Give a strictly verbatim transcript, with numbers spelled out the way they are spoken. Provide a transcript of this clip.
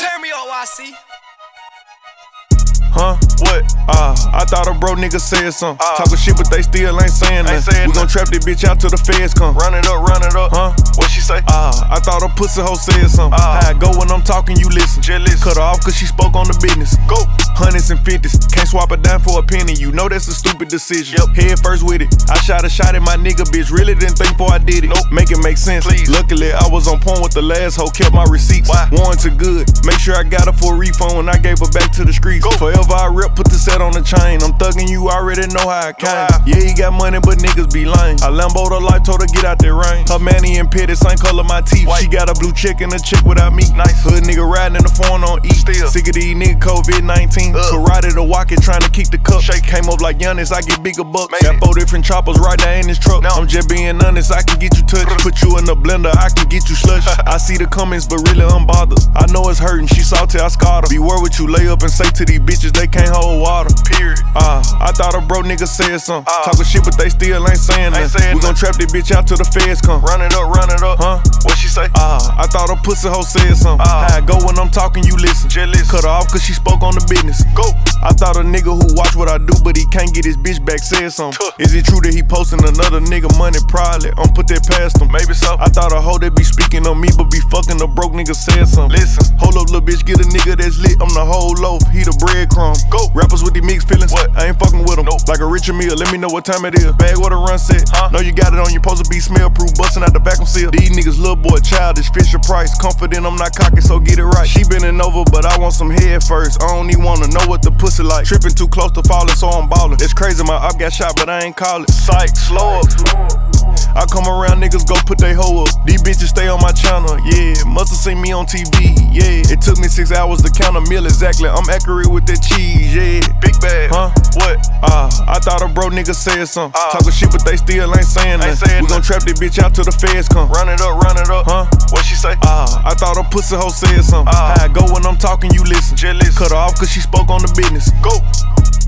Turn me up, Y C. Huh? What? Ah, uh, I thought a bro nigga said something. Uh, uh, Talking shit, but they still ain't saying ain't nothing. saying We gon' trap this bitch out till the feds come. Run it up, run it up. Huh? What she say? Ah, uh, I thought a pussy hoe said something. Uh, How I go when I'm talking, you listen. Just listen. Cut her off cause she spoke on the business. Go. Hundreds and fifties, can't swap it down for a penny. You know that's a stupid decision. Yep. Head first with it. I shot a shot at my nigga, bitch. Really didn't think before I did it. Nope. Make it make sense. Please. Luckily, I was on point with the last hoe. Kept my receipts. Why? Warranted good. Make sure I got her for a refund when I gave her back to the streets. Go. Forever I rep, put the set on the chain. I'm thugging, you already know how I came. Wow. Yeah, he got money, but niggas be lame. I Lambo'd her life, told her get out that rain. Her manny and petty, same color my teeth. White. She got a blue chick and a chick without me. Nice. Hood nigga riding in the phone on E. Still. Sick of these niggas COVID nineteen. Uh. Karate to walk it, trying to keep the cup. Shake. Came up like Giannis, I get bigger bucks. Made Got it. four different choppers right there in this truck. Now. I'm just being honest, I can get you touched. Put you in the blender, I can get you slush. I see the comments, but really I'm bothered. I know it's hurting, she salty, I scarred her. Beware what you lay up and say to these bitches, they can't hold water. Period. Ah, uh, I thought a bro nigga said something. Uh, Talking shit, but they still ain't saying ain't nothing. saying We gon' trap this bitch out till the feds come. Run it up, run it up. Huh? What she say? Ah, uh, I thought a pussy hoe said something. Uh, How I go when I'm talking, you listen. Just listen. Cut her off cause she spoke on the business. Go. I thought a nigga who watch what I do, but he can't get his bitch back said something. Tuh. Is it true that he posting another nigga money? Probably. I'm put that past him. Maybe so. I thought a hoe that be speaking on me, but be fucking a broke nigga said something. Listen. Hold up, little bitch, get a nigga that's lit. I'm the whole loaf, he the breadcrumb. Go. Rappers with these mixed feelings. What? I ain't fucking with them. Nope. Like a Richard Mille, let me know what time it is. Bag what a run set. Huh? Know you got it on, you supposed to be smell proof. Busting out the vacuum seal. These niggas little boy childish, Fisher Price. Confident I'm not cocky, so get it right. She bending over, but I want some head first. I don't even wanna know what the pussy like. Tripping too close to falling, so I'm ballin'. It's crazy, my op got shot, but I ain't call it. Psych, slow up. I come around, niggas go put they hoe up. These bitches stay on my channel, yeah. Musta seen me on T V, yeah. It took me six hours to count a meal exactly. I'm accurate with that cheese, yeah. Big bag. Huh? What? Ah, uh, I thought a bro nigga said something. Uh, Talking shit, but they still ain't saying nothing. saying We gon' trap this bitch out till the feds come. Run it up, run it up. Huh? What she say? Ah, uh, I thought a pussy hoe said something. Uh, How I go when I'm talking, you listen. Just listen. Cut her off cause she spoke on the business. Go.